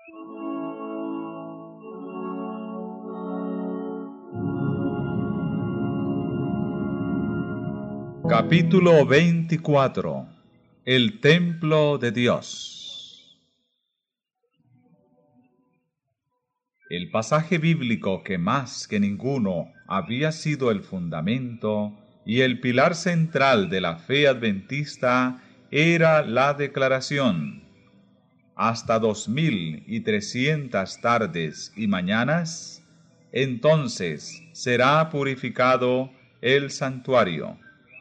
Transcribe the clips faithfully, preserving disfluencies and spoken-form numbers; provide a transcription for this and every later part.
Capítulo veinticuatro. El templo de Dios. El pasaje bíblico que más que ninguno había sido el fundamento y el pilar central de la fe adventista era la declaración: hasta dos mil y trescientas tardes y mañanas, entonces será purificado el santuario.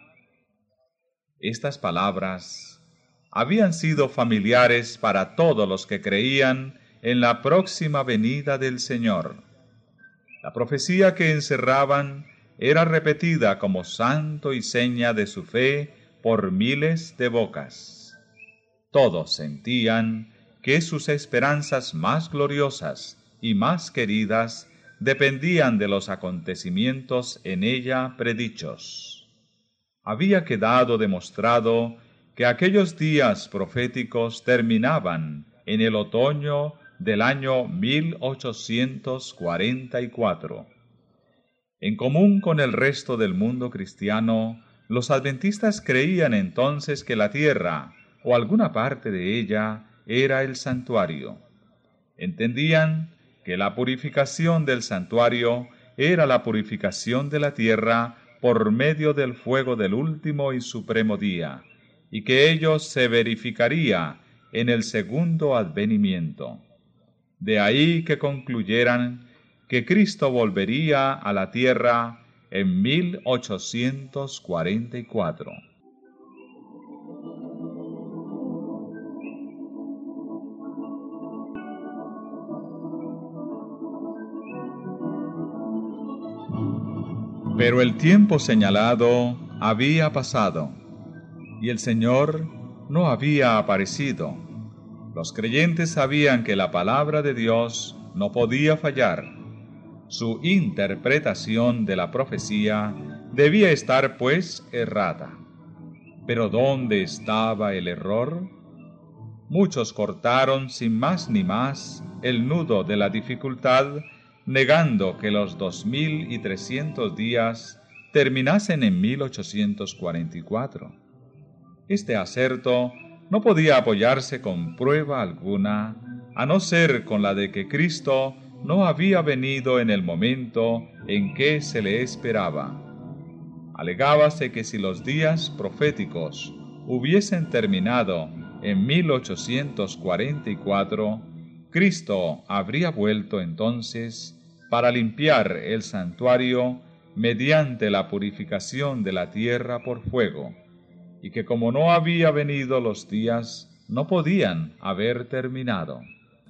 Estas palabras habían sido familiares para todos los que creían en la próxima venida del Señor. La profecía que encerraban era repetida como santo y seña de su fe por miles de bocas. Todos sentían que sus esperanzas más gloriosas y más queridas dependían de los acontecimientos en ella predichos. Había quedado demostrado que aquellos días proféticos terminaban en el otoño del año mil ochocientos cuarenta y cuatro. En común con el resto del mundo cristiano, los adventistas creían entonces que la tierra, o alguna parte de ella, era el santuario. Entendían que la purificación del santuario era la purificación de la tierra por medio del fuego del último y supremo día, y que ello se verificaría en el segundo advenimiento. De ahí que concluyeran que Cristo volvería a la tierra en mil ochocientos cuarenta y cuatro. Pero el tiempo señalado había pasado, y el Señor no había aparecido. Los creyentes sabían que la palabra de Dios no podía fallar. Su interpretación de la profecía debía estar, pues, errada. ¿Pero dónde estaba el error? Muchos cortaron sin más ni más el nudo de la dificultad, negando que los dos mil y trescientos días terminasen en mil ochocientos cuarenta y cuatro. Este aserto no podía apoyarse con prueba alguna, a no ser con la de que Cristo no había venido en el momento en que se le esperaba. Alegábase que si los días proféticos hubiesen terminado en mil ochocientos cuarenta y cuatro, Cristo habría vuelto entonces para limpiar el santuario mediante la purificación de la tierra por fuego, y que como no había venido los días, no podían haber terminado.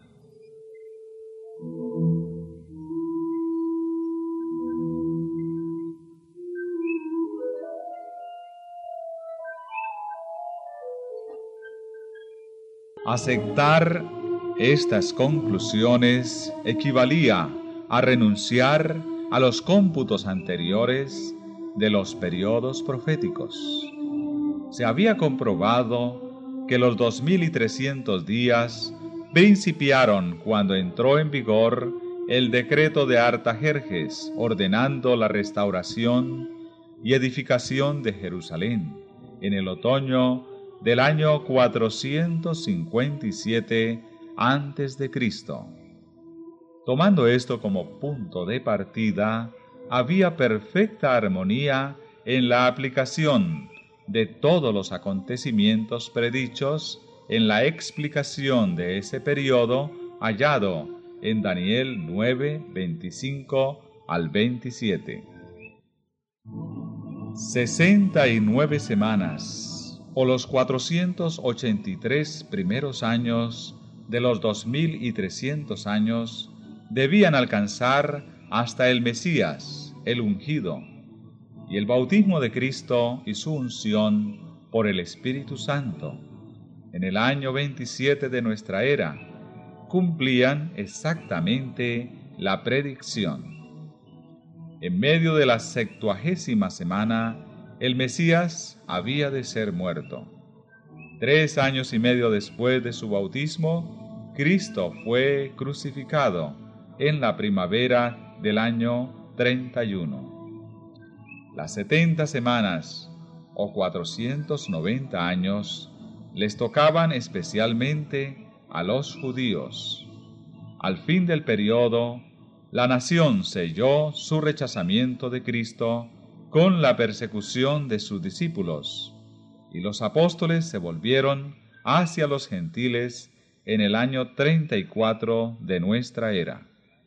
Aceptar estas conclusiones equivalía a renunciar a los cómputos anteriores de los periodos proféticos. Se había comprobado que los dos mil y trescientos días principiaron cuando entró en vigor el decreto de Artajerjes ordenando la restauración y edificación de Jerusalén en el otoño del año cuatrocientos cincuenta y siete antes de Cristo. Tomando esto como punto de partida, había perfecta armonía en la aplicación de todos los acontecimientos predichos en la explicación de ese periodo hallado en Daniel nueve, veinticinco al veintisiete. Sesenta y nueve semanas, o los cuatrocientos ochenta y tres primeros años de los dos mil y trescientos años, debían alcanzar hasta el Mesías, el ungido, y el bautismo de Cristo y su unción por el Espíritu Santo, en el año veintisiete de nuestra era, cumplían exactamente la predicción. En medio de la septuagésima semana, el Mesías había de ser muerto. Tres años y medio después de su bautismo, Cristo fue crucificado en la primavera del año treinta y uno. Las setenta semanas o cuatrocientos noventa años les tocaban especialmente a los judíos. Al fin del periodo, la nación selló su rechazamiento de Cristo con la persecución de sus discípulos, y los apóstoles se volvieron hacia los gentiles en el año treinta y cuatro de nuestra era.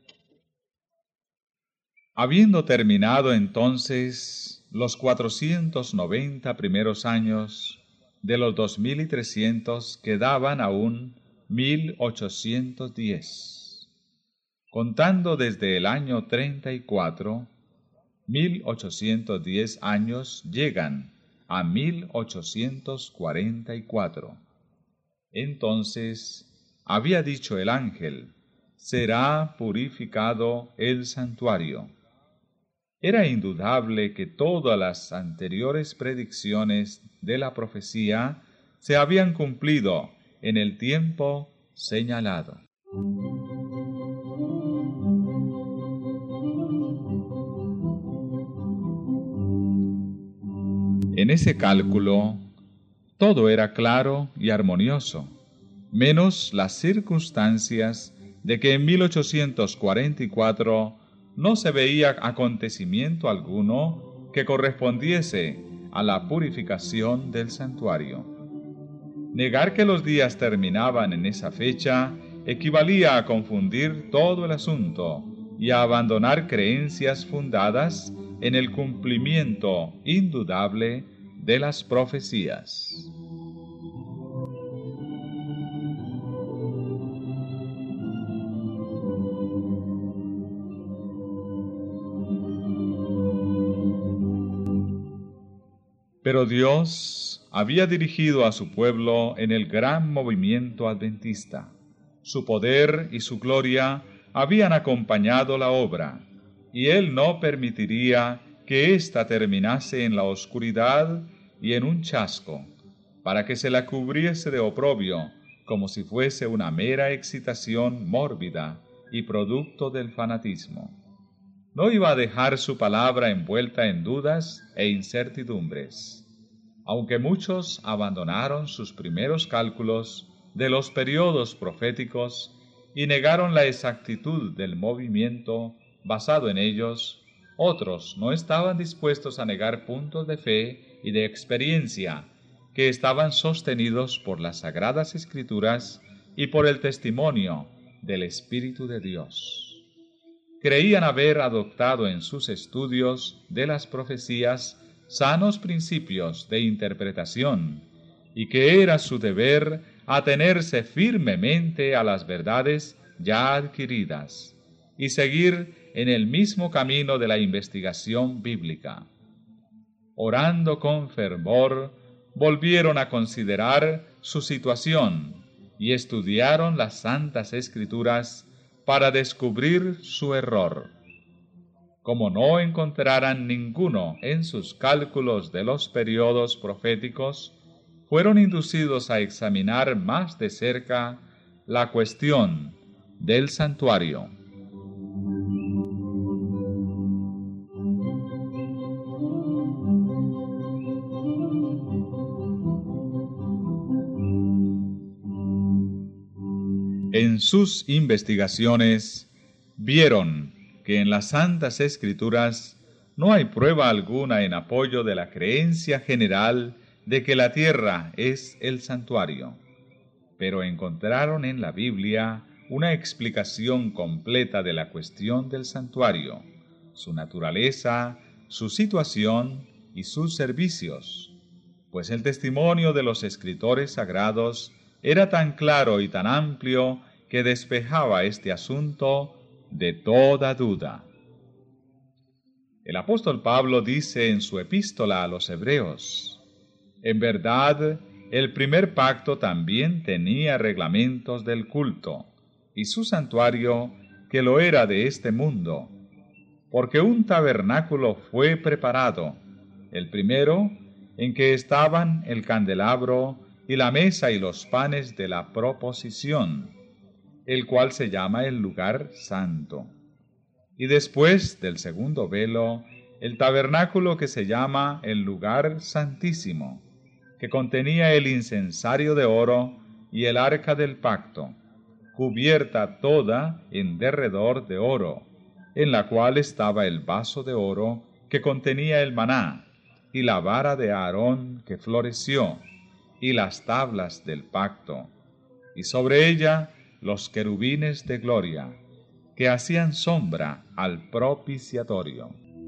Habiendo terminado entonces los cuatrocientos noventa primeros años, de los dos mil trescientos quedaban aún mil ochocientos diez. Contando desde el año treinta y cuatro, mil ochocientos diez años llegan a mil ochocientos cuarenta y cuatro. Entonces había dicho el ángel: será purificado el santuario. Era indudable que todas las anteriores predicciones de la profecía se habían cumplido en el tiempo señalado. En ese cálculo, todo era claro y armonioso, menos las circunstancias de que en mil ochocientos cuarenta y cuatro no se veía acontecimiento alguno que correspondiese a la purificación del santuario. Negar que los días terminaban en esa fecha equivalía a confundir todo el asunto y a abandonar creencias fundadas en el cumplimiento indudable de las profecías. Pero Dios había dirigido a su pueblo en el gran movimiento adventista. Su poder y su gloria habían acompañado la obra, y Él no permitiría que ésta terminase en la oscuridad y en un chasco, para que se la cubriese de oprobio, como si fuese una mera excitación mórbida y producto del fanatismo. No iba a dejar su palabra envuelta en dudas e incertidumbres. Aunque muchos abandonaron sus primeros cálculos de los periodos proféticos y negaron la exactitud del movimiento basado en ellos, otros no estaban dispuestos a negar puntos de fe y de experiencia que estaban sostenidos por las Sagradas Escrituras y por el testimonio del Espíritu de Dios. Creían haber adoptado en sus estudios de las profecías sanos principios de interpretación y que era su deber atenerse firmemente a las verdades ya adquiridas y seguir en el mismo camino de la investigación bíblica. Orando con fervor, volvieron a considerar su situación y estudiaron las Santas Escrituras para descubrir su error. Como no encontraran ninguno en sus cálculos de los periodos proféticos, fueron inducidos a examinar más de cerca la cuestión del santuario. En sus investigaciones vieron que en las Santas Escrituras no hay prueba alguna en apoyo de la creencia general de que la tierra es el santuario, pero encontraron en la Biblia una explicación completa de la cuestión del santuario, su naturaleza, su situación y sus servicios, pues el testimonio de los escritores sagrados era tan claro y tan amplio que despejaba este asunto de toda duda. El apóstol Pablo dice en su epístola a los Hebreos: en verdad, el primer pacto también tenía reglamentos del culto, y su santuario que lo era de este mundo, porque un tabernáculo fue preparado, el primero, en que estaban el candelabro y la mesa y los panes de la proposición, el cual se llama el lugar santo. Y después del segundo velo, el tabernáculo que se llama el lugar santísimo, que contenía el incensario de oro y el arca del pacto, cubierta toda en derredor de oro, en la cual estaba el vaso de oro que contenía el maná, y la vara de Aarón que floreció, y las tablas del pacto, y sobre ella los querubines de gloria, que hacían sombra al propiciatorio.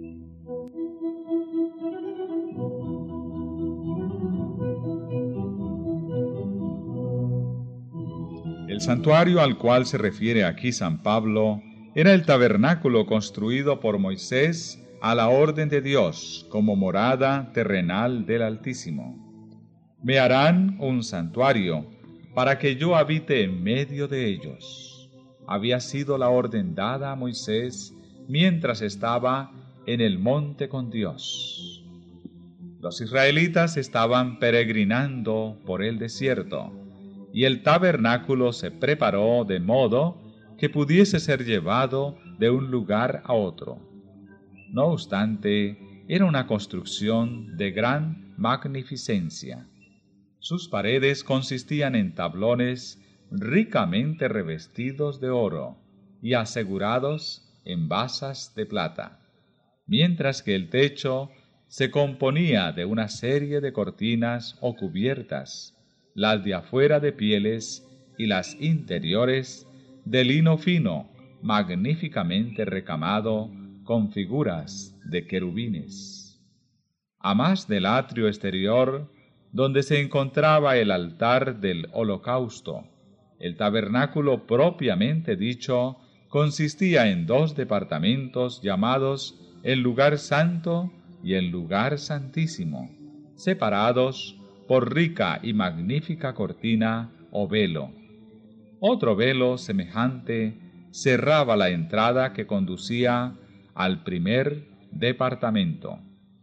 El santuario al cual se refiere aquí San Pablo era el tabernáculo construido por Moisés a la orden de Dios como morada terrenal del Altísimo. Me harán un santuario para que yo habite en medio de ellos. Había sido la orden dada a Moisés mientras estaba en el monte con Dios. Los israelitas estaban peregrinando por el desierto, y el tabernáculo se preparó de modo que pudiese ser llevado de un lugar a otro. No obstante, era una construcción de gran magnificencia. Sus paredes consistían en tablones ricamente revestidos de oro y asegurados en basas de plata, mientras que el techo se componía de una serie de cortinas o cubiertas, las de afuera de pieles y las interiores de lino fino, magníficamente recamado con figuras de querubines. A más del atrio exterior, donde se encontraba el altar del holocausto, el tabernáculo propiamente dicho consistía en dos departamentos llamados el lugar santo y el lugar santísimo, separados por rica y magnífica cortina o velo. Otro velo semejante cerraba la entrada que conducía al primer departamento.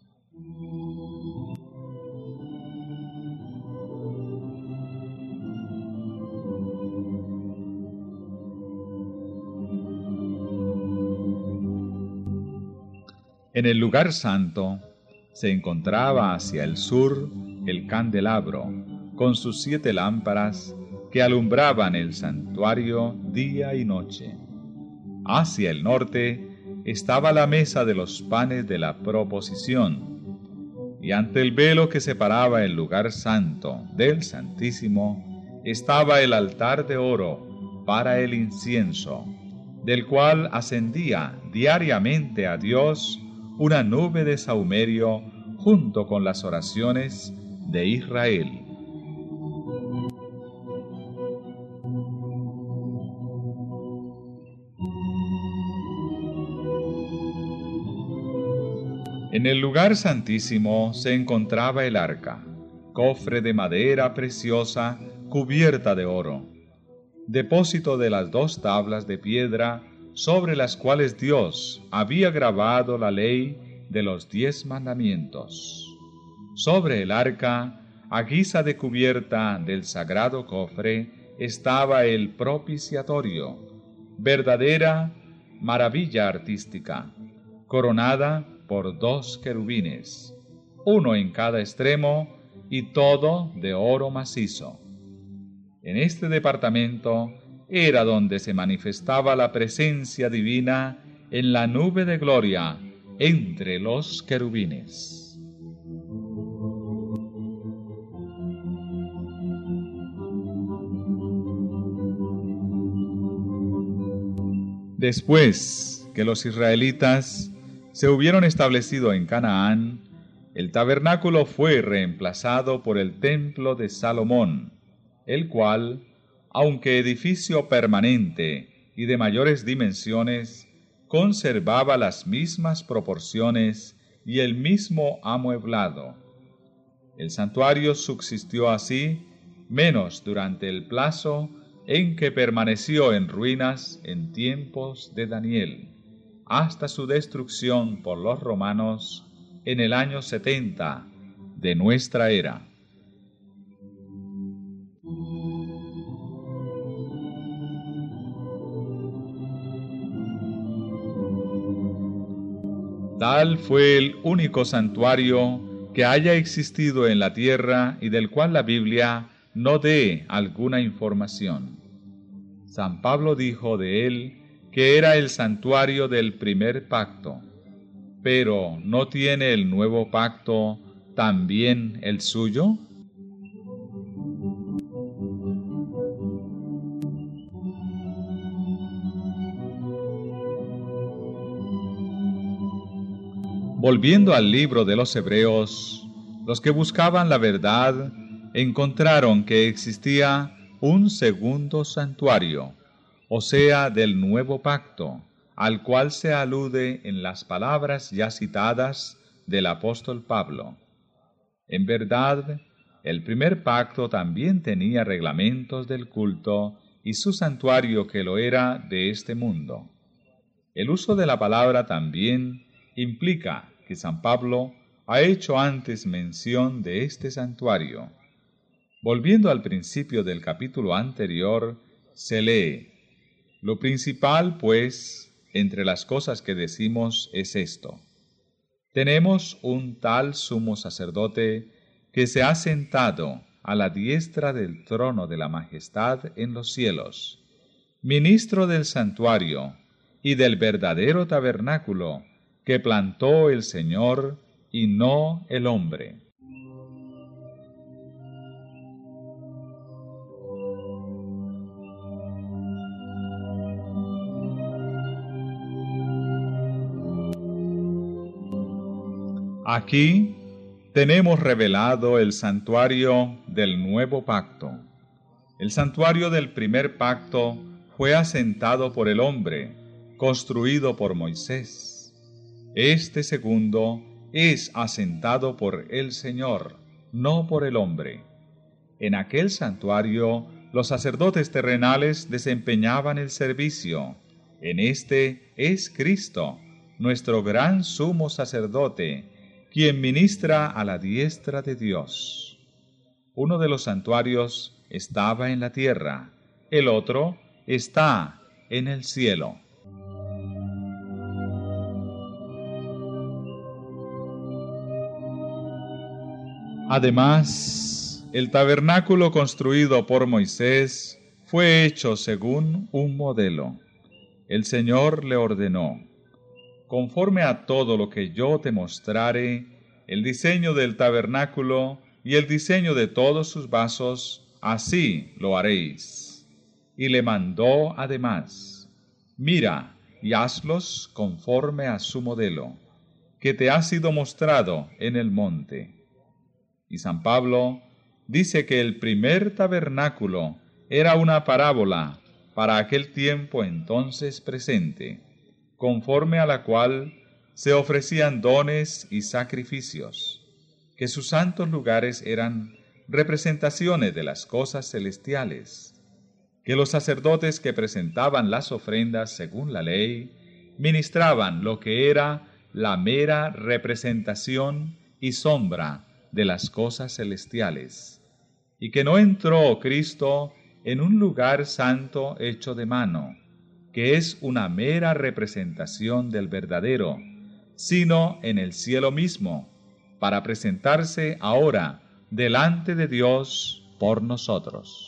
En el lugar santo se encontraba hacia el sur el candelabro, con sus siete lámparas que alumbraban el santuario día y noche. Hacia el norte estaba la mesa de los panes de la proposición, y ante el velo que separaba el lugar santo del Santísimo estaba el altar de oro para el incienso, del cual ascendía diariamente a Dios una nube de sahumerio junto con las oraciones de Israel. En el lugar santísimo se encontraba el arca, cofre de madera preciosa cubierta de oro, depósito de las dos tablas de piedra sobre las cuales Dios había grabado la ley de los diez mandamientos. Sobre el arca, a guisa de cubierta del sagrado cofre, estaba el propiciatorio, verdadera maravilla artística, coronada por dos querubines, uno en cada extremo y todo de oro macizo. En este departamento era donde se manifestaba la presencia divina en la nube de gloria entre los querubines. Después que los israelitas se hubieron establecido en Canaán, el tabernáculo fue reemplazado por el templo de Salomón, el cual, aunque edificio permanente y de mayores dimensiones, conservaba las mismas proporciones y el mismo amueblado. El santuario subsistió así, menos durante el plazo en que permaneció en ruinas en tiempos de Daniel, hasta su destrucción por los romanos en el año setenta de nuestra era. Tal fue el único santuario que haya existido en la tierra y del cual la Biblia no dé alguna información. San Pablo dijo de él que era el santuario del primer pacto, pero ¿no tiene el nuevo pacto también el suyo? Volviendo al libro de los Hebreos, los que buscaban la verdad encontraron que existía un segundo santuario, o sea, del nuevo pacto, al cual se alude en las palabras ya citadas del apóstol Pablo. En verdad, el primer pacto también tenía reglamentos del culto y su santuario que lo era de este mundo. El uso de la palabra también implica que San Pablo ha hecho antes mención de este santuario. Volviendo al principio del capítulo anterior, se lee: lo principal, pues, entre las cosas que decimos es esto: tenemos un tal sumo sacerdote que se ha sentado a la diestra del trono de la majestad en los cielos, ministro del santuario y del verdadero tabernáculo que plantó el Señor y no el hombre. Aquí tenemos revelado el santuario del nuevo pacto. El santuario del primer pacto fue asentado por el hombre, construido por Moisés. Este segundo es asentado por el Señor, no por el hombre. En aquel santuario los sacerdotes terrenales desempeñaban el servicio. En este es Cristo, nuestro gran sumo sacerdote, quien ministra a la diestra de Dios. Uno de los santuarios estaba en la tierra, el otro está en el cielo. Además, el tabernáculo construido por Moisés fue hecho según un modelo. El Señor le ordenó: conforme a todo lo que yo te mostrare, el diseño del tabernáculo y el diseño de todos sus vasos, así lo haréis. Y le mandó además: mira y hazlos conforme a su modelo, que te ha sido mostrado en el monte. Y San Pablo dice que el primer tabernáculo era una parábola para aquel tiempo entonces presente, conforme a la cual se ofrecían dones y sacrificios, que sus santos lugares eran representaciones de las cosas celestiales, que los sacerdotes que presentaban las ofrendas según la ley ministraban lo que era la mera representación y sombra de las cosas celestiales, y que no entró Cristo en un lugar santo hecho de mano, que es una mera representación del verdadero, sino en el cielo mismo, para presentarse ahora delante de Dios por nosotros.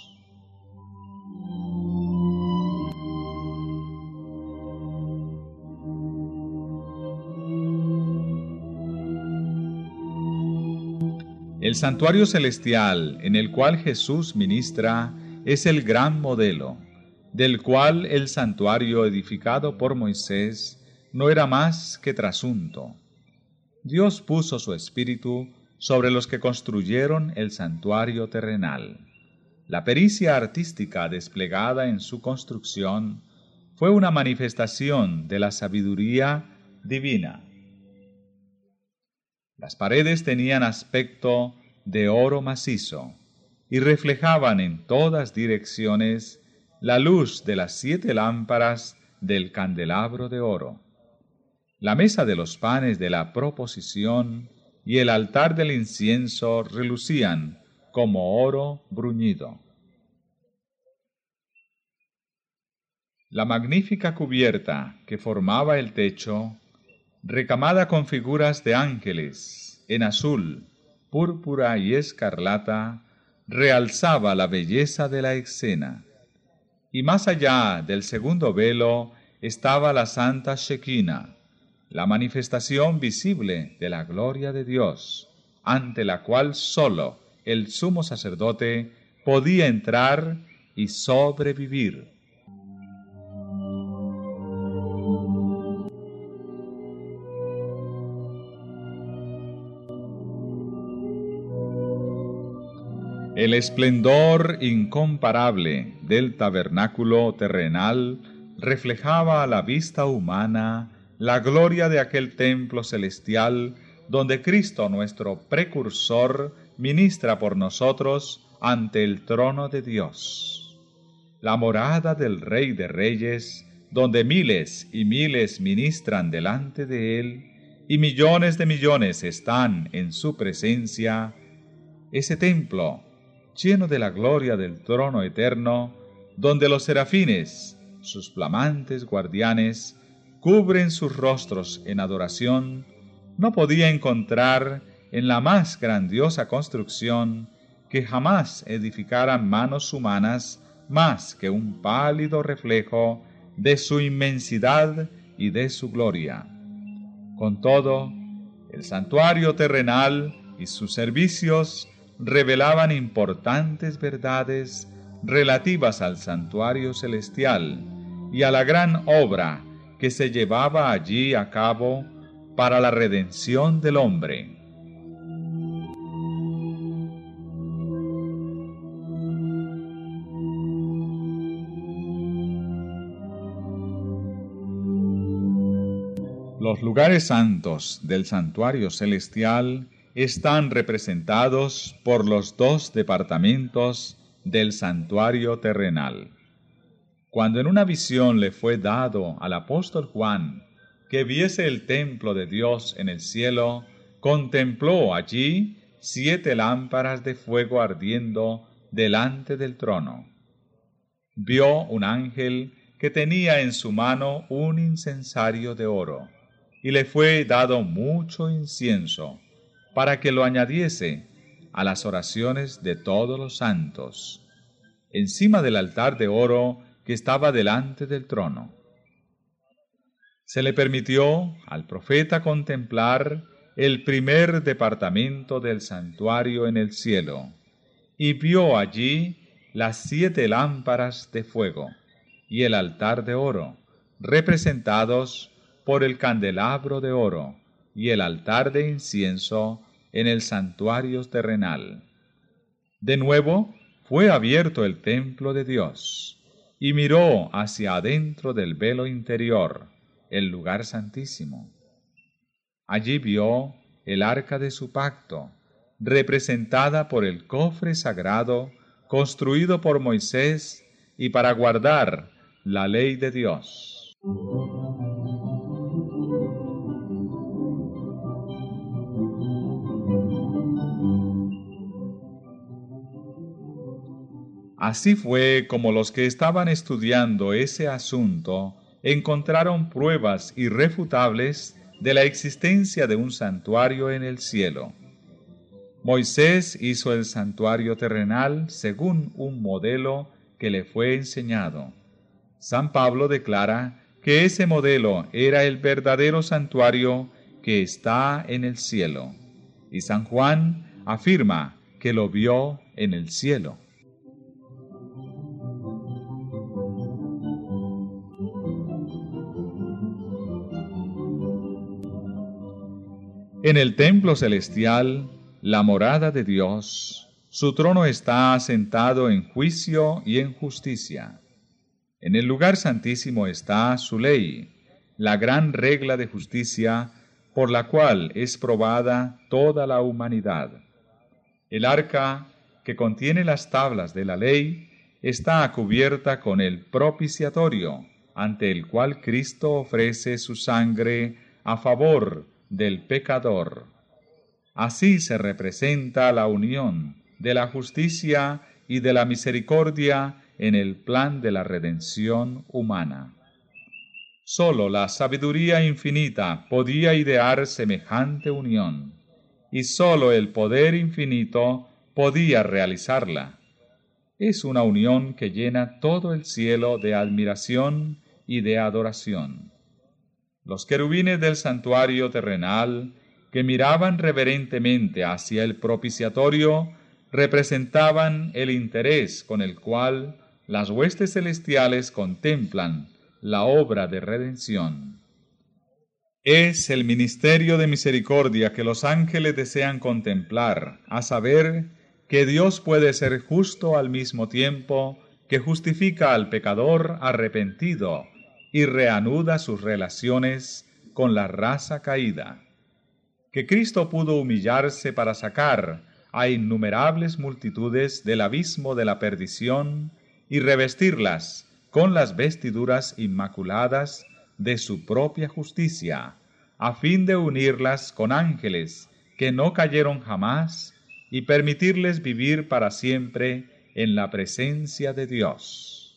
El santuario celestial en el cual Jesús ministra es el gran modelo, del cual el santuario edificado por Moisés no era más que trasunto. Dios puso su espíritu sobre los que construyeron el santuario terrenal. La pericia artística desplegada en su construcción fue una manifestación de la sabiduría divina. Las paredes tenían aspecto de oro macizo y reflejaban en todas direcciones la luz de las siete lámparas del candelabro de oro. La mesa de los panes de la proposición y el altar del incienso relucían como oro bruñido. La magnífica cubierta que formaba el techo recamada con figuras de ángeles, en azul, púrpura y escarlata, realzaba la belleza de la escena. Y más allá del segundo velo estaba la santa Shekinah, la manifestación visible de la gloria de Dios, ante la cual sólo el sumo sacerdote podía entrar y sobrevivir. El esplendor incomparable del tabernáculo terrenal reflejaba a la vista humana la gloria de aquel templo celestial donde Cristo, nuestro precursor, ministra por nosotros ante el trono de Dios. La morada del Rey de Reyes, donde miles y miles ministran delante de Él, y millones de millones están en su presencia, ese templo, lleno de la gloria del trono eterno, donde los serafines, sus flamantes guardianes, cubren sus rostros en adoración, no podía encontrar en la más grandiosa construcción que jamás edificaran manos humanas más que un pálido reflejo de su inmensidad y de su gloria. Con todo, el santuario terrenal y sus servicios revelaban importantes verdades relativas al santuario celestial y a la gran obra que se llevaba allí a cabo para la redención del hombre. Los lugares santos del santuario celestial están representados por los dos departamentos del santuario terrenal. Cuando en una visión le fue dado al apóstol Juan que viese el templo de Dios en el cielo, contempló allí siete lámparas de fuego ardiendo delante del trono. Vio un ángel que tenía en su mano un incensario de oro, y le fue dado mucho incienso, para que lo añadiese a las oraciones de todos los santos, encima del altar de oro que estaba delante del trono. Se le permitió al profeta contemplar el primer departamento del santuario en el cielo, y vio allí las siete lámparas de fuego y el altar de oro, representados por el candelabro de oro y el altar de incienso en el santuario terrenal. De nuevo fue abierto el templo de Dios, y miró hacia adentro del velo interior, el lugar santísimo. Allí vio el arca de su pacto, representada por el cofre sagrado construido por Moisés y para guardar la ley de Dios. Así fue como los que estaban estudiando ese asunto encontraron pruebas irrefutables de la existencia de un santuario en el cielo. Moisés hizo el santuario terrenal según un modelo que le fue enseñado. San Pablo declara que ese modelo era el verdadero santuario que está en el cielo, y San Juan afirma que lo vio en el cielo. En el templo celestial, la morada de Dios, su trono está asentado en juicio y en justicia. En el lugar santísimo está su ley, la gran regla de justicia por la cual es probada toda la humanidad. El arca, que contiene las tablas de la ley, está cubierta con el propiciatorio, ante el cual Cristo ofrece su sangre a favor del pecador. Así se representa la unión de la justicia y de la misericordia en el plan de la redención humana. Sólo la sabiduría infinita podía idear semejante unión, y sólo el poder infinito podía realizarla. Es una unión que llena todo el cielo de admiración y de adoración. Los querubines del santuario terrenal, que miraban reverentemente hacia el propiciatorio, representaban el interés con el cual las huestes celestiales contemplan la obra de redención. Es el ministerio de misericordia que los ángeles desean contemplar, a saber, que Dios puede ser justo al mismo tiempo que justifica al pecador arrepentido y reanuda sus relaciones con la raza caída. Que Cristo pudo humillarse para sacar a innumerables multitudes del abismo de la perdición y revestirlas con las vestiduras inmaculadas de su propia justicia, a fin de unirlas con ángeles que no cayeron jamás y permitirles vivir para siempre en la presencia de Dios.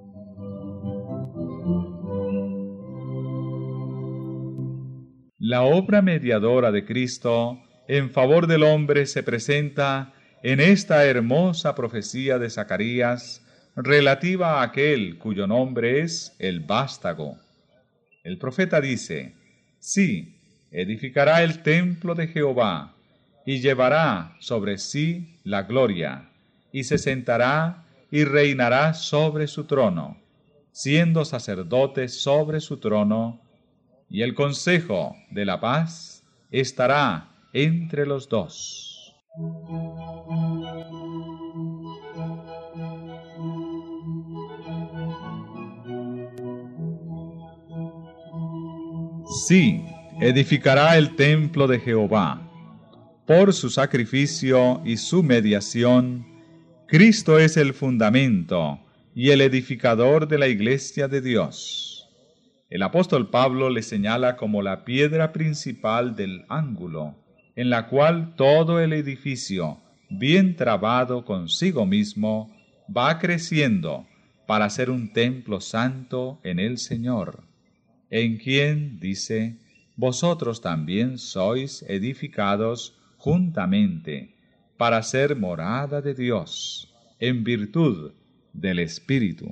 La obra mediadora de Cristo en favor del hombre se presenta en esta hermosa profecía de Zacarías relativa a aquel cuyo nombre es el vástago. El profeta dice: sí, edificará el templo de Jehová, y llevará sobre sí la gloria, y se sentará y reinará sobre su trono, siendo sacerdote sobre su trono, y el consejo de la paz estará entre los dos. Sí, edificará el templo de Jehová. Por su sacrificio y su mediación, Cristo es el fundamento y el edificador de la iglesia de Dios. El apóstol Pablo le señala como la piedra principal del ángulo, en la cual todo el edificio, bien trabado consigo mismo, va creciendo para ser un templo santo en el Señor, en quien, dice, vosotros también sois edificados juntamente para ser morada de Dios, en virtud del Espíritu.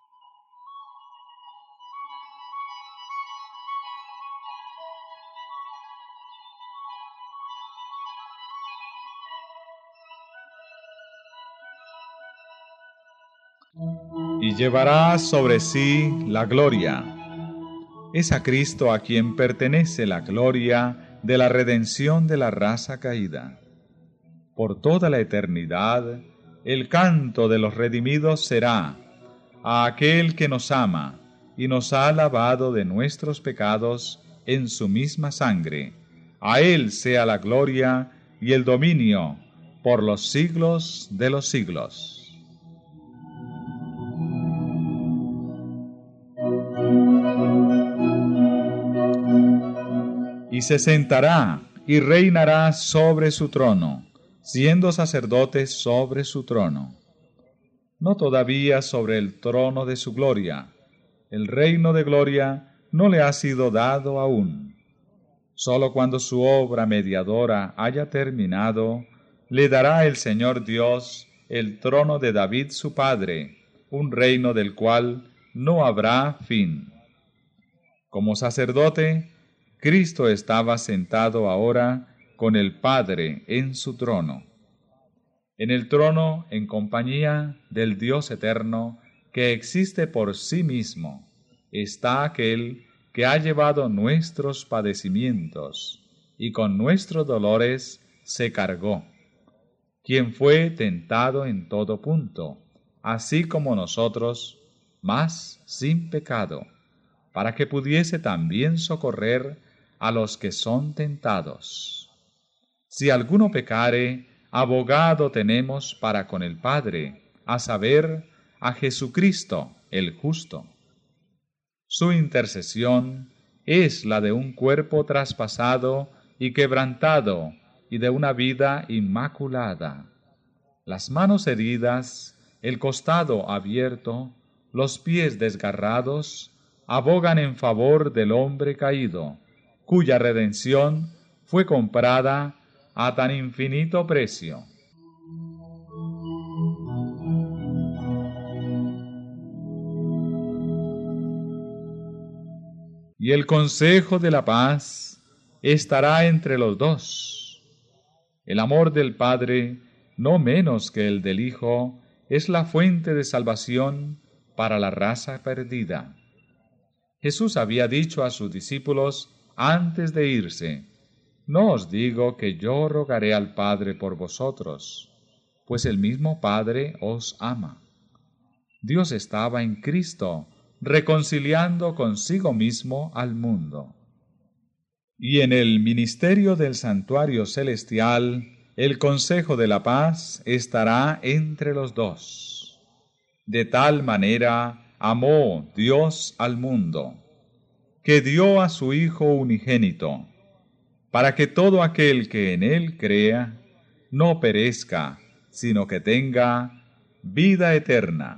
Y llevará sobre sí la gloria. Es a Cristo a quien pertenece la gloria de la redención de la raza caída. Por toda la eternidad, el canto de los redimidos será a aquel que nos ama y nos ha lavado de nuestros pecados en su misma sangre. A Él sea la gloria y el dominio por los siglos de los siglos. Y se sentará y reinará sobre su trono, siendo sacerdote sobre su trono. No todavía sobre el trono de su gloria. El reino de gloria no le ha sido dado aún. Solo cuando su obra mediadora haya terminado, le dará el Señor Dios el trono de David su padre, un reino del cual no habrá fin. Como sacerdote, Cristo estaba sentado ahora con el Padre en su trono. En el trono, en compañía del Dios eterno, que existe por sí mismo, está aquel que ha llevado nuestros padecimientos y con nuestros dolores se cargó, quien fue tentado en todo punto, así como nosotros, mas sin pecado, para que pudiese también socorrer a los que son tentados. Si alguno pecare, abogado tenemos para con el Padre, a saber, a Jesucristo el justo. Su intercesión es la de un cuerpo traspasado y quebrantado, y de una vida inmaculada. Las manos heridas, el costado abierto, los pies desgarrados, abogan en favor del hombre caído, cuya redención fue comprada a tan infinito precio. Y el consejo de la paz estará entre los dos. El amor del Padre, no menos que el del Hijo, es la fuente de salvación para la raza perdida. Jesús había dicho a sus discípulos antes de irse: no os digo que yo rogaré al Padre por vosotros, pues el mismo Padre os ama. Dios estaba en Cristo, reconciliando consigo mismo al mundo. Y en el ministerio del santuario celestial, el consejo de la paz estará entre los dos. De tal manera amó Dios al mundo, que dio a su Hijo unigénito, para que todo aquel que en él crea no perezca, sino que tenga vida eterna.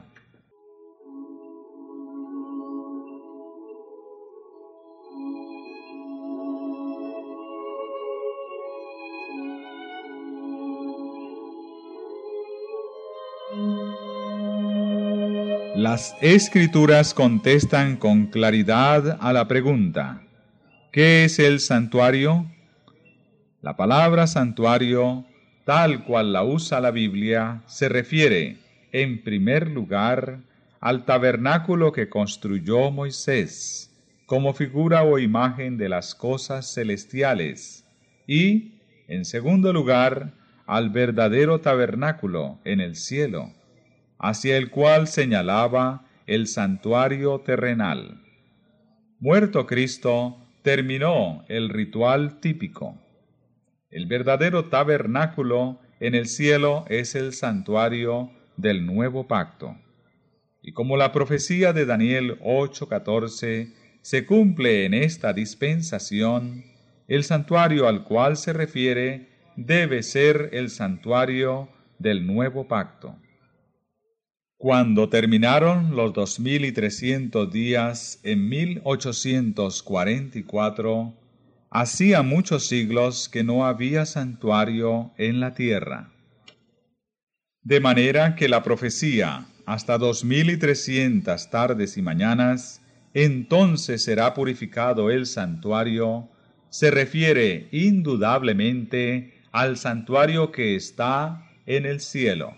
Las Escrituras contestan con claridad a la pregunta: ¿qué es el santuario? La palabra santuario, tal cual la usa la Biblia, se refiere, en primer lugar, al tabernáculo que construyó Moisés, como figura o imagen de las cosas celestiales, y, en segundo lugar, al verdadero tabernáculo en el cielo, hacia el cual señalaba el santuario terrenal. Muerto Cristo, terminó el ritual típico. El verdadero tabernáculo en el cielo es el santuario del nuevo pacto. Y como la profecía de Daniel ocho catorce se cumple en esta dispensación, el santuario al cual se refiere debe ser el santuario del nuevo pacto. Cuando terminaron los dos mil y trescientos días en mil ochocientos cuarenta y cuatro, hacía muchos siglos que no había santuario en la tierra. De manera que la profecía, hasta dos mil y trescientas tardes y mañanas, entonces será purificado el santuario, se refiere indudablemente al santuario que está en el cielo.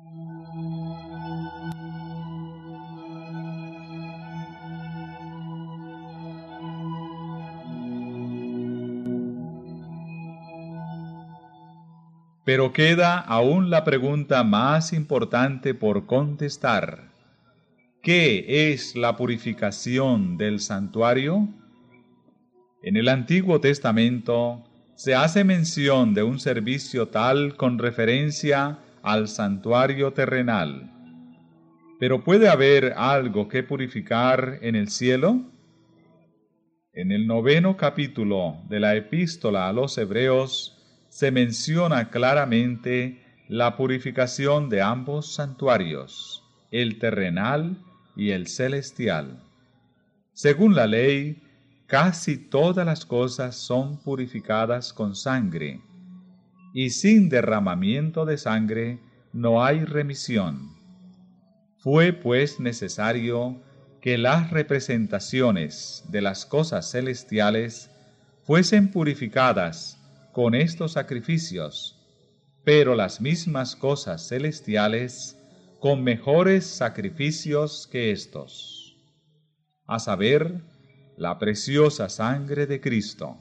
Pero queda aún la pregunta más importante por contestar: ¿qué es la purificación del santuario? En el Antiguo Testamento se hace mención de un servicio tal con referencia al santuario terrenal. ¿Pero puede haber algo que purificar en el cielo? En el noveno capítulo de la Epístola a los Hebreos se menciona claramente la purificación de ambos santuarios, el terrenal y el celestial. Según la ley, casi todas las cosas son purificadas con sangre, y sin derramamiento de sangre no hay remisión. Fue pues necesario que las representaciones de las cosas celestiales fuesen purificadas con estos sacrificios, pero las mismas cosas celestiales con mejores sacrificios que estos, a saber, la preciosa sangre de Cristo.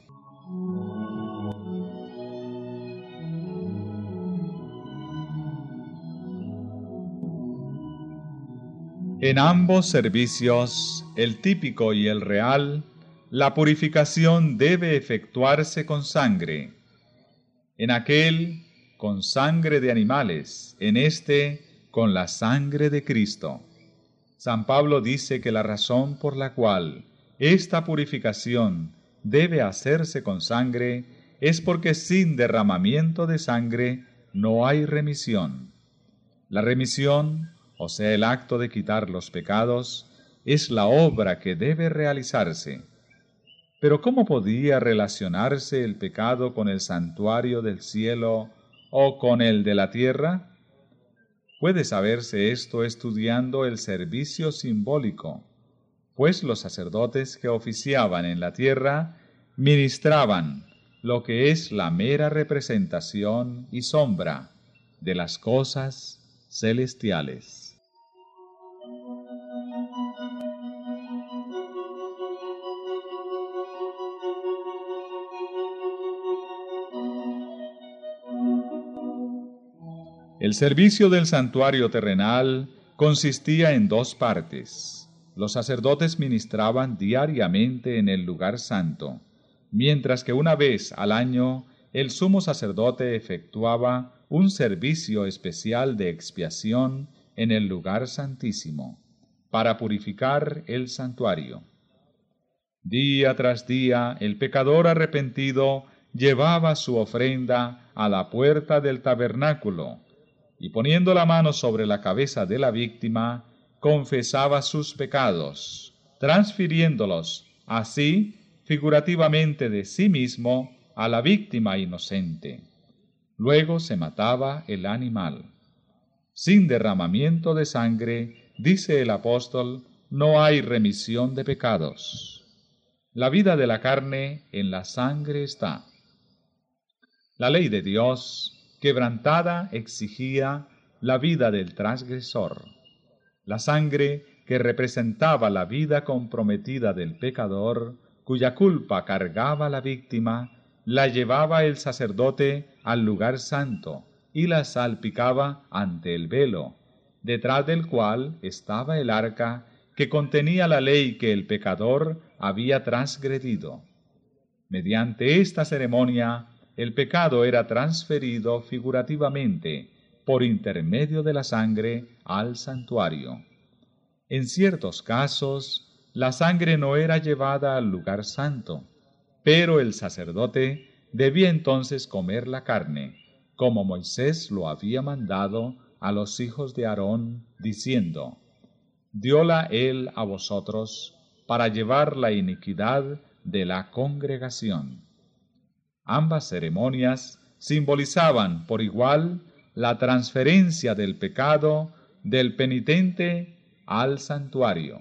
En ambos servicios, el típico y el real, la purificación debe efectuarse con sangre. En aquel, con sangre de animales, en este, con la sangre de Cristo. San Pablo dice que la razón por la cual esta purificación debe hacerse con sangre es porque sin derramamiento de sangre no hay remisión. La remisión, o sea, el acto de quitar los pecados, es la obra que debe realizarse. Pero ¿cómo podía relacionarse el pecado con el santuario del cielo o con el de la tierra? Puede saberse esto estudiando el servicio simbólico, pues los sacerdotes que oficiaban en la tierra ministraban lo que es la mera representación y sombra de las cosas celestiales. El servicio del santuario terrenal consistía en dos partes. Los sacerdotes ministraban diariamente en el lugar santo, mientras que una vez al año el sumo sacerdote efectuaba un servicio especial de expiación en el lugar santísimo, para purificar el santuario. Día tras día el pecador arrepentido llevaba su ofrenda a la puerta del tabernáculo, y poniendo la mano sobre la cabeza de la víctima, confesaba sus pecados, transfiriéndolos así figurativamente de sí mismo a la víctima inocente. Luego se mataba el animal. Sin derramamiento de sangre, dice el apóstol, no hay remisión de pecados. La vida de la carne en la sangre está. La ley de Dios, quebrantada, exigía la vida del transgresor. La sangre que representaba la vida comprometida del pecador, cuya culpa cargaba la víctima, la llevaba el sacerdote al lugar santo y la salpicaba ante el velo, detrás del cual estaba el arca que contenía la ley que el pecador había transgredido. Mediante esta ceremonia, el pecado era transferido figurativamente por intermedio de la sangre al santuario. En ciertos casos, la sangre no era llevada al lugar santo, pero el sacerdote debía entonces comer la carne, como Moisés lo había mandado a los hijos de Aarón, diciendo: «Dióla él a vosotros para llevar la iniquidad de la congregación». Ambas ceremonias simbolizaban por igual la transferencia del pecado del penitente al santuario.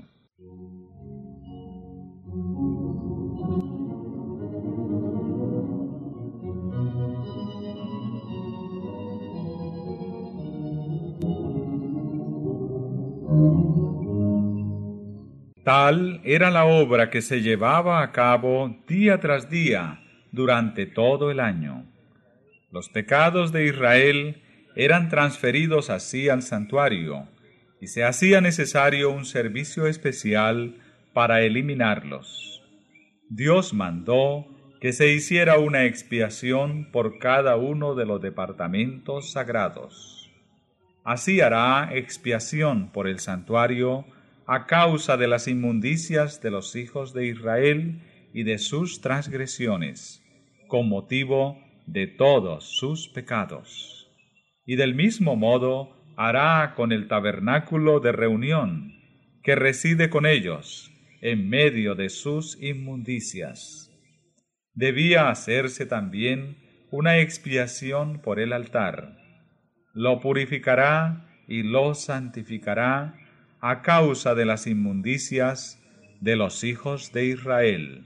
Tal era la obra que se llevaba a cabo día tras día durante todo el año. Los pecados de Israel eran transferidos así al santuario, y se hacía necesario un servicio especial para eliminarlos. Dios mandó que se hiciera una expiación por cada uno de los departamentos sagrados. Así hará expiación por el santuario a causa de las inmundicias de los hijos de Israel y de sus transgresiones, con motivo de todos sus pecados. Y del mismo modo hará con el tabernáculo de reunión, que reside con ellos, en medio de sus inmundicias. Debía hacerse también una expiación por el altar. Lo purificará y lo santificará a causa de las inmundicias de los hijos de Israel.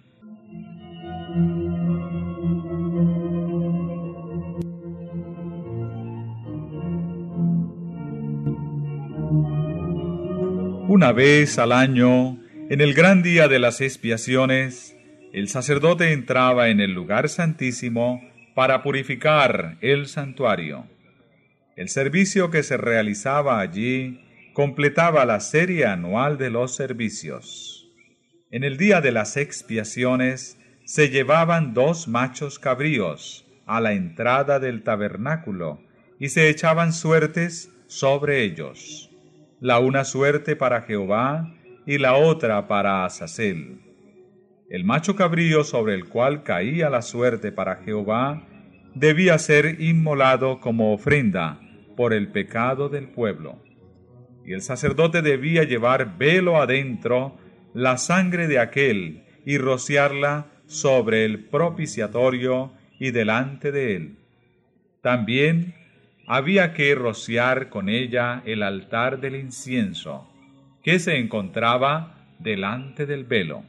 Una vez al año, en el gran día de las expiaciones, el sacerdote entraba en el lugar santísimo para purificar el santuario. El servicio que se realizaba allí completaba la serie anual de los servicios. En el día de las expiaciones se llevaban dos machos cabríos a la entrada del tabernáculo y se echaban suertes sobre ellos, la una suerte para Jehová y la otra para Azazel. El macho cabrío sobre el cual caía la suerte para Jehová debía ser inmolado como ofrenda por el pecado del pueblo, y el sacerdote debía llevar velo adentro la sangre de aquél y rociarla sobre el propiciatorio y delante de él. También había que rociar con ella el altar del incienso, que se encontraba delante del velo.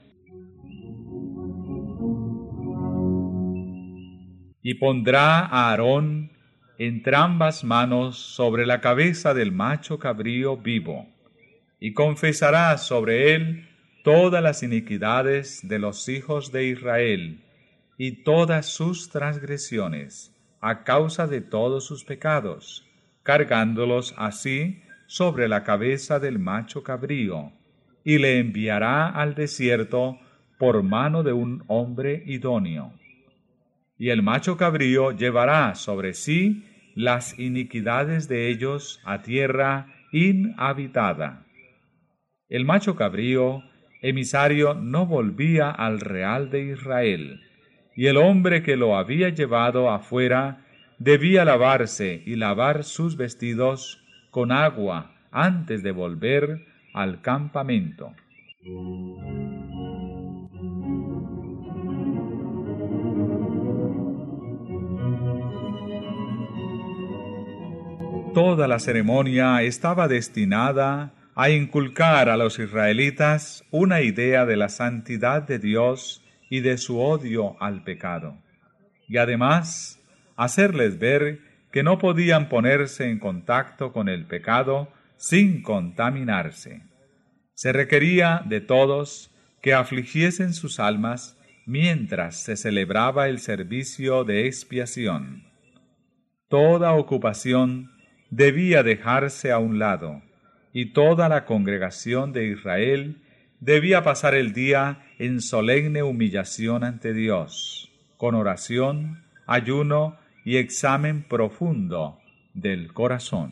Y pondrá a Aarón entrambas manos sobre la cabeza del macho cabrío vivo, y confesará sobre él todas las iniquidades de los hijos de Israel, y todas sus transgresiones, a causa de todos sus pecados, cargándolos así sobre la cabeza del macho cabrío, y le enviará al desierto por mano de un hombre idóneo. Y el macho cabrío llevará sobre sí las iniquidades de ellos a tierra inhabitada. El macho cabrío, emisario, no volvía al real de Israel, y el hombre que lo había llevado afuera debía lavarse y lavar sus vestidos con agua antes de volver al campamento. Toda la ceremonia estaba destinada a inculcar a los israelitas una idea de la santidad de Dios y de su odio al pecado, y además hacerles ver que no podían ponerse en contacto con el pecado sin contaminarse. Se requería de todos que afligiesen sus almas mientras se celebraba el servicio de expiación. Toda ocupación debía dejarse a un lado, y toda la congregación de Israel debía pasar el día en solemne humillación ante Dios, con oración, ayuno y examen profundo del corazón.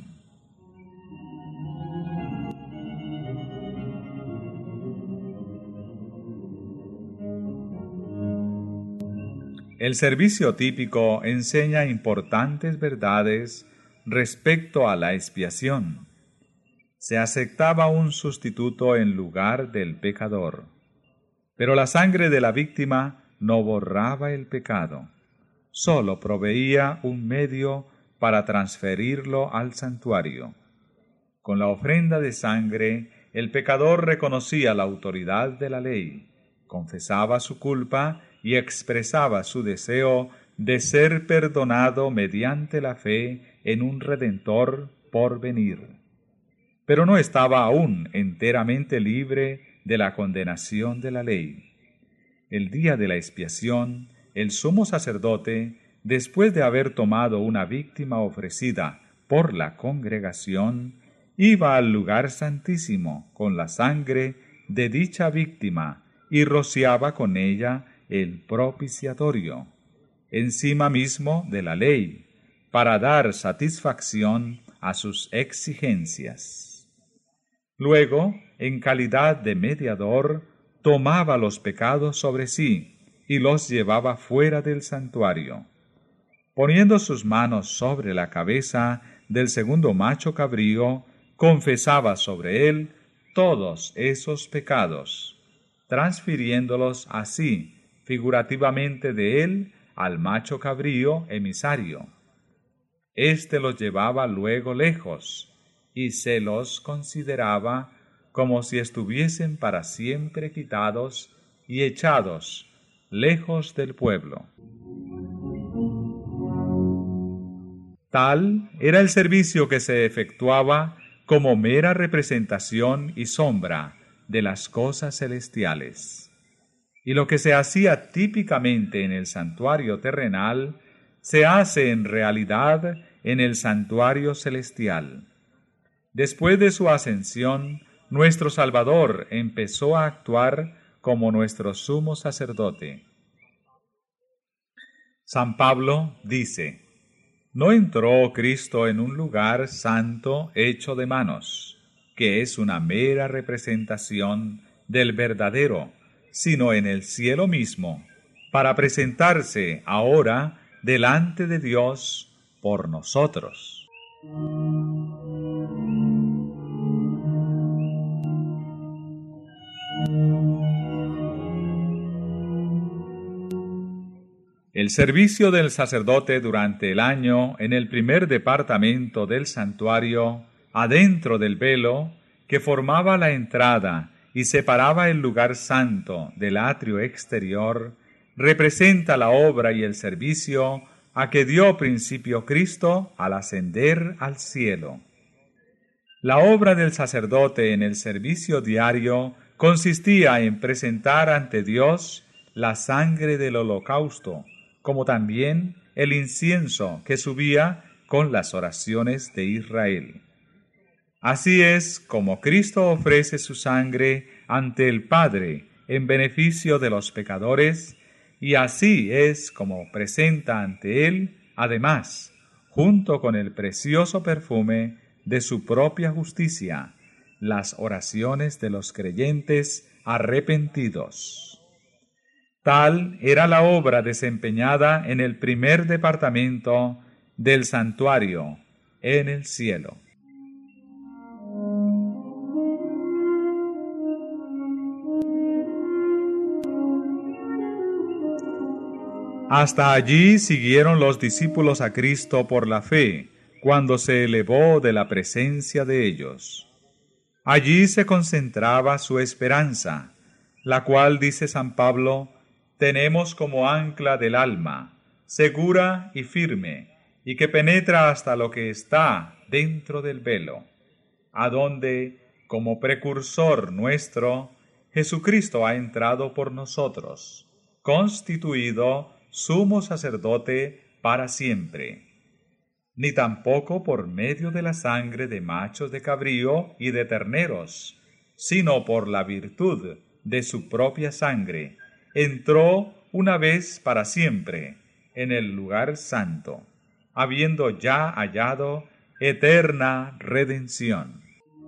El servicio típico enseña importantes verdades respecto a la expiación. Se aceptaba un sustituto en lugar del pecador, pero la sangre de la víctima no borraba el pecado, solo proveía un medio para transferirlo al santuario. Con la ofrenda de sangre, el pecador reconocía la autoridad de la ley, confesaba su culpa y expresaba su deseo de ser perdonado mediante la fe en un Redentor por venir. Pero no estaba aún enteramente libre de la condenación de la ley. El día de la expiación, el sumo sacerdote, después de haber tomado una víctima ofrecida por la congregación, iba al lugar santísimo con la sangre de dicha víctima y rociaba con ella el propiciatorio, encima mismo de la ley, para dar satisfacción a sus exigencias. Luego, en calidad de mediador, tomaba los pecados sobre sí y los llevaba fuera del santuario. Poniendo sus manos sobre la cabeza del segundo macho cabrío, confesaba sobre él todos esos pecados, transfiriéndolos así figurativamente de él al macho cabrío emisario. Éste los llevaba luego lejos y se los consideraba como si estuviesen para siempre quitados y echados lejos del pueblo. Tal era el servicio que se efectuaba como mera representación y sombra de las cosas celestiales. Y lo que se hacía típicamente en el santuario terrenal, se hace en realidad en el santuario celestial. Después de su ascensión, nuestro Salvador empezó a actuar como nuestro sumo sacerdote. San Pablo dice: «No entró Cristo en un lugar santo hecho de manos, que es una mera representación del verdadero, sino en el cielo mismo, para presentarse ahora delante de Dios por nosotros». El servicio del sacerdote durante el año en el primer departamento del santuario, adentro del velo, que formaba la entrada y separaba el lugar santo del atrio exterior, representa la obra y el servicio a que dio principio Cristo al ascender al cielo. La obra del sacerdote en el servicio diario consistía en presentar ante Dios la sangre del holocausto, como también el incienso que subía con las oraciones de Israel. Así es como Cristo ofrece su sangre ante el Padre en beneficio de los pecadores, y así es como presenta ante Él, además, junto con el precioso perfume de su propia justicia, las oraciones de los creyentes arrepentidos. Tal era la obra desempeñada en el primer departamento del santuario en el cielo. Hasta allí siguieron los discípulos a Cristo por la fe, cuando se elevó de la presencia de ellos. Allí se concentraba su esperanza, la cual, dice San Pablo, tenemos como ancla del alma, segura y firme, y que penetra hasta lo que está dentro del velo, a donde, como precursor nuestro, Jesucristo ha entrado por nosotros, constituido sumo sacerdote para siempre, ni tampoco por medio de la sangre de machos de cabrío y de terneros, sino por la virtud de su propia sangre, entró una vez para siempre en el lugar santo, habiendo ya hallado eterna redención.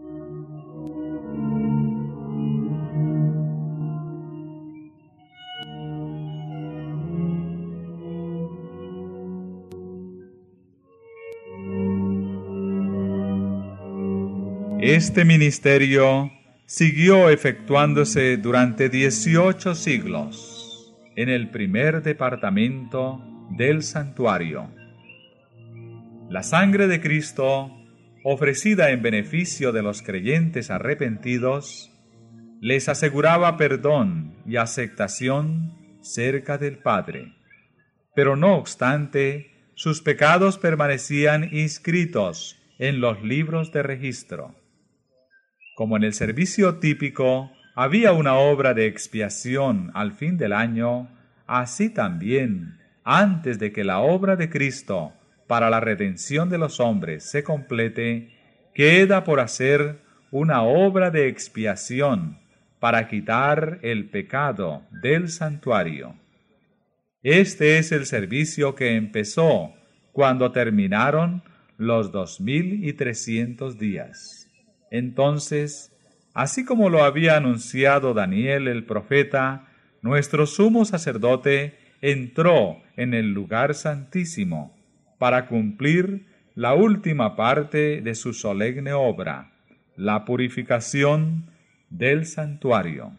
Este ministerio siguió efectuándose durante dieciocho siglos en el primer departamento del santuario. La sangre de Cristo, ofrecida en beneficio de los creyentes arrepentidos, les aseguraba perdón y aceptación cerca del Padre. Pero no obstante, sus pecados permanecían inscritos en los libros de registro. Como en el servicio típico había una obra de expiación al fin del año, así también, antes de que la obra de Cristo para la redención de los hombres se complete, queda por hacer una obra de expiación para quitar el pecado del santuario. Este es el servicio que empezó cuando terminaron los dos mil y trescientos días. Entonces, así como lo había anunciado Daniel el profeta, nuestro sumo sacerdote entró en el lugar santísimo para cumplir la última parte de su solemne obra, la purificación del santuario.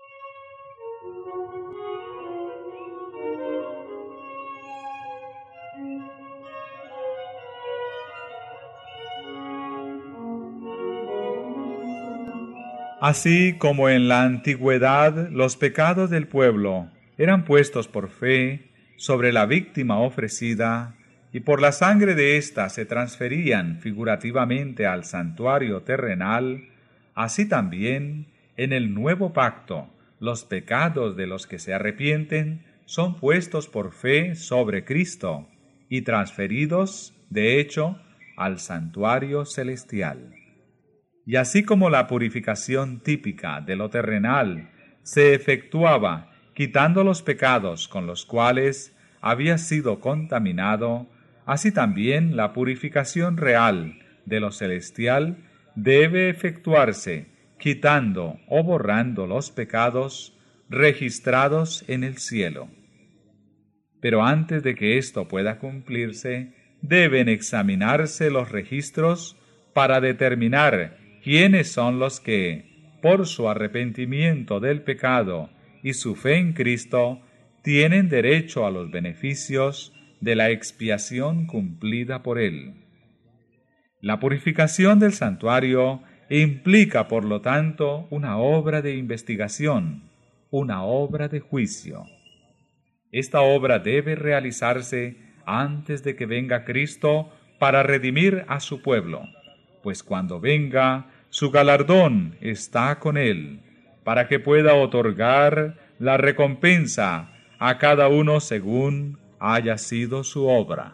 Así como en la antigüedad los pecados del pueblo eran puestos por fe sobre la víctima ofrecida, y por la sangre de ésta se transferían figurativamente al santuario terrenal, así también en el nuevo pacto los pecados de los que se arrepienten son puestos por fe sobre Cristo y transferidos, de hecho, al santuario celestial. Y así como la purificación típica de lo terrenal se efectuaba quitando los pecados con los cuales había sido contaminado, así también la purificación real de lo celestial debe efectuarse quitando o borrando los pecados registrados en el cielo. Pero antes de que esto pueda cumplirse, deben examinarse los registros para determinar quiénes son los que, por su arrepentimiento del pecado y su fe en Cristo, tienen derecho a los beneficios de la expiación cumplida por él. La purificación del santuario implica, por lo tanto, una obra de investigación, una obra de juicio. Esta obra debe realizarse antes de que venga Cristo para redimir a su pueblo, pues cuando venga, su galardón está con él, para que pueda otorgar la recompensa a cada uno según haya sido su obra.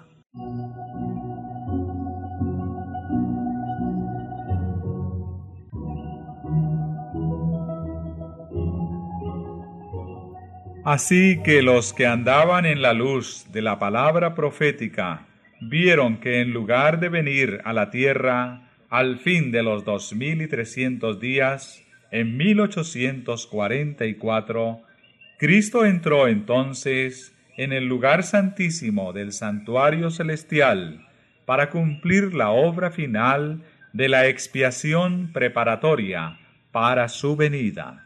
Así que los que andaban en la luz de la palabra profética vieron que en lugar de venir a la tierra al fin de los dos mil y trescientos días, en mil ochocientos cuarenta y cuatro, Cristo entró entonces en el lugar santísimo del santuario celestial para cumplir la obra final de la expiación preparatoria para su venida.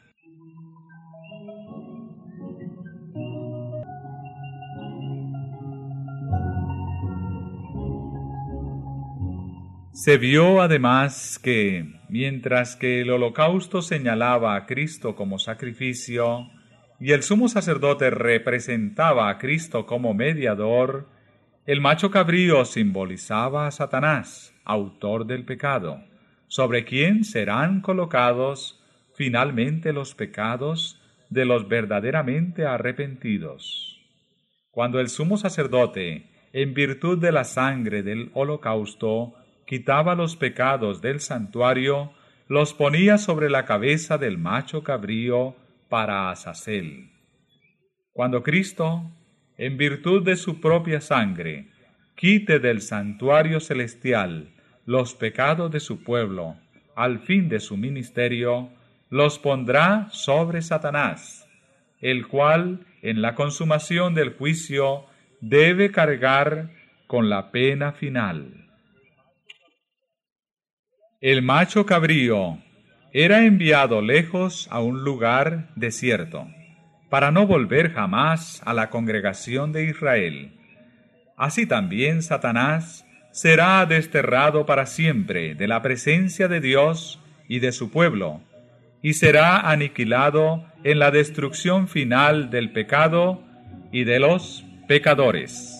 Se vio además que, mientras que el holocausto señalaba a Cristo como sacrificio, y el sumo sacerdote representaba a Cristo como mediador, el macho cabrío simbolizaba a Satanás, autor del pecado, sobre quien serán colocados finalmente los pecados de los verdaderamente arrepentidos. Cuando el sumo sacerdote, en virtud de la sangre del holocausto, quitaba los pecados del santuario, los ponía sobre la cabeza del macho cabrío para Azazel. Cuando Cristo, en virtud de su propia sangre, quite del santuario celestial los pecados de su pueblo, al fin de su ministerio, los pondrá sobre Satanás, el cual, en la consumación del juicio, debe cargar con la pena final. El macho cabrío era enviado lejos a un lugar desierto, para no volver jamás a la congregación de Israel. Así también Satanás será desterrado para siempre de la presencia de Dios y de su pueblo, y será aniquilado en la destrucción final del pecado y de los pecadores.